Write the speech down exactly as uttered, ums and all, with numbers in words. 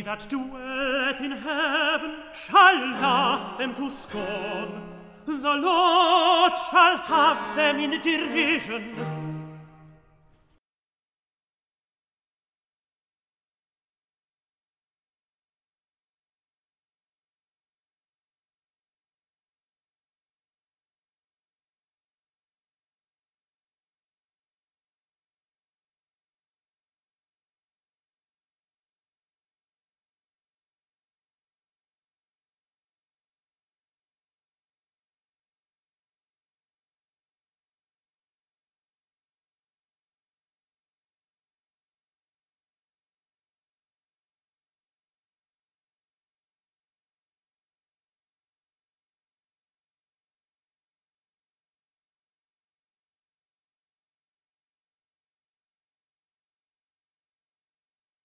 that dwelleth in heaven shall laugh them to scorn. The Lord shall have them in derision,